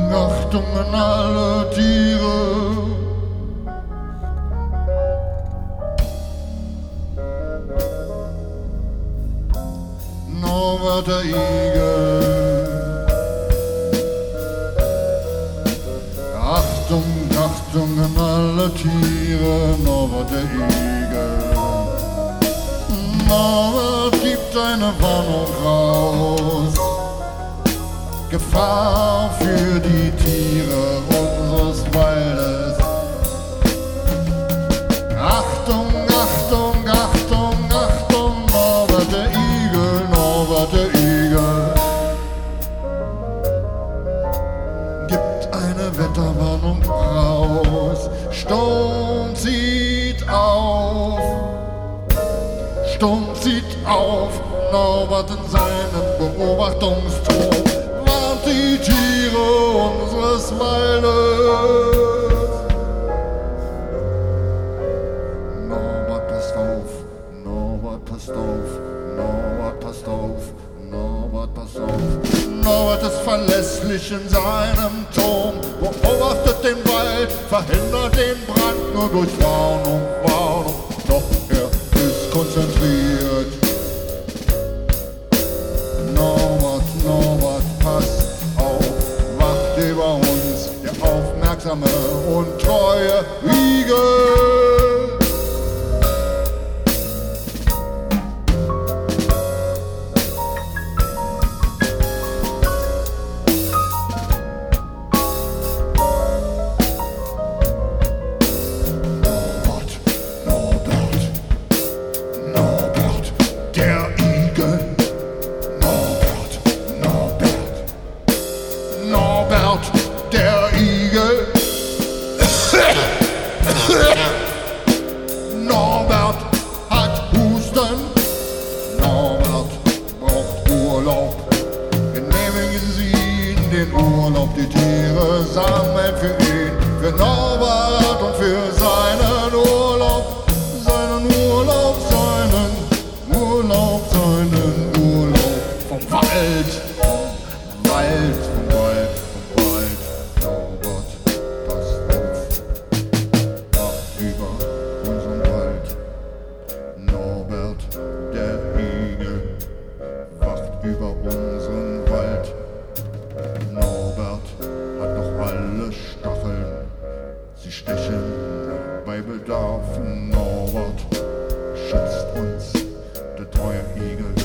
Achtung an alle Tiere. Norbert der Igel. Achtung, Achtung an alle Tiere, Norbert der Igel. Norbert gibt eine Warnung raus. Gefahr für die Tiere unseres Waldes. Achtung, Achtung, Achtung, Achtung, Norbert der Igel, Norbert der Igel. Gibt eine Wetterwarnung raus. Sturm zieht auf. Sturm zieht auf. Norbert in seinem Beobachtungsturm warnt die Tiere unseres Waldes. Norbert passt auf, Norbert passt auf, Norbert passt auf, Norbert passt auf. Norbert ist verlässlich in seinem Turm, beobachtet den Wald, verhindert den Brand nur durch Warnung, Warnung. Doch er ist konzentriert. Norbert, passt auf, wacht über uns, der aufmerksame und treue Igel. Norbert der Igel. Norbert hat Husten. Norbert braucht Urlaub. Genehmigen Sie ihn den Urlaub. Die Tiere sammeln für ihn, für Norbert und für seinen Urlaub. Seinen Urlaub, seinen Urlaub, seinen Urlaub. Vom Wald, vom Wald, vom Wald. Über unseren Wald. Norbert hat noch alle Stacheln, sie stechen bei Bedarf. Norbert schützt uns, der treue Igel.